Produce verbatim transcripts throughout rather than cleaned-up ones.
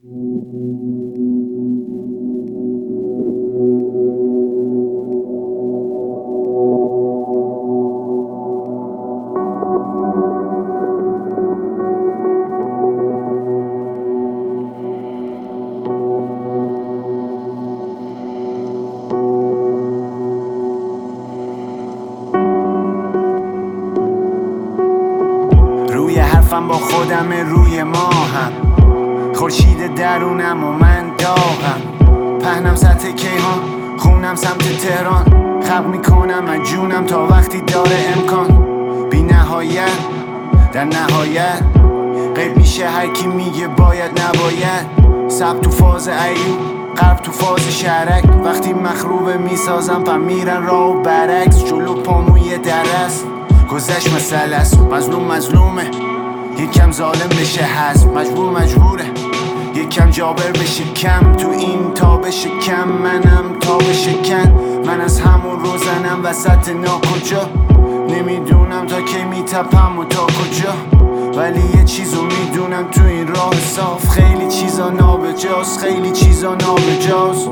روی حرفم با خودم روی ماهم، خورشید درونم و من داغم. پهنم سطح کیهان، خونم سمت تهران. خلق میکنم من جونم تا وقتی داره امکان. بی نهایت در نهایت غیب میشه هر کی میگه باید نباید. سب تو فاز ایوب، قلب تو فاز شرک. وقتی مخروبه میسازم پا میرن راه و برعکس. جلو پاموی درست گذشت مسئله است. مظلوم مظلومه یکم ظالم بشه هست. مجبور مجبوره یکم جابر بشه کم. تو این تا بشه کم منم تا بشه کن. من از همون روزنم وسط ناکجا. نمیدونم تا کی میتپم و تا کجا، ولی یه چیزو میدونم تو این راه صاف. خیلی چیزا نابجاست، خیلی چیزا نابجاست.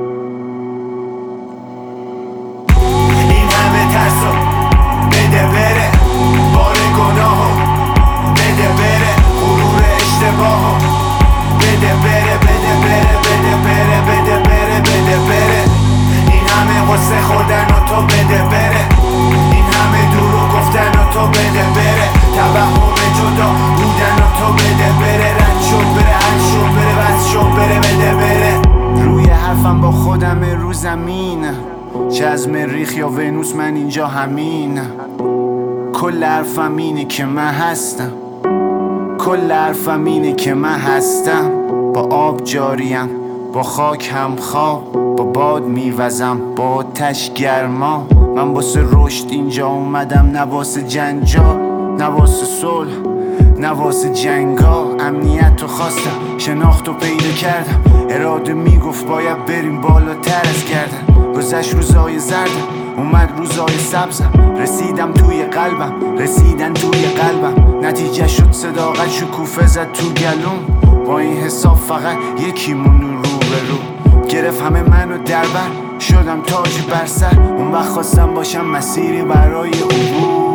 این همه ترسو بده بره، بار گناهو بده بره، غرور اشتباهو بده بره، بده بره، بده بره، بده بره، بده بره. این همه قصه خوردن و تو بده بره، این همه دروغ گفتن و تو بده بره، توهم جدا بودن و تو بده بره. رد شد بره، حل شد بره، بس شد بره، بده بره. روی حرفم با خودم رو زمین، چه از مریخ یا ونوس من اینجا همین. کل حرفم اینه که من هستم، کل حرفم اینه که من هستم. با آب جاریم، با خاک هم خواب، با باد میوزم، با آتش گرما. من واسه رشد اینجا اومدم، نه واسه جنجال، نه واسه صلح، نه واسه جنگا. امنیت رو خواستم، شناخت رو پیدا کردم. اراده میگفت باید بریم بالاتر از گردن. گذشت روزای زردم، اومد روزای سبزم. رسیدم توی قلبم، رسیدن توی قلبم. نتیجه شد صداقت، شکوفه زد تو گلوم. با این حساب فقط یکیمون رو به رو گرفت همه منو در بر. شدم تاج بر سر، اون وقت خواستم باشم مسیری برای عبور.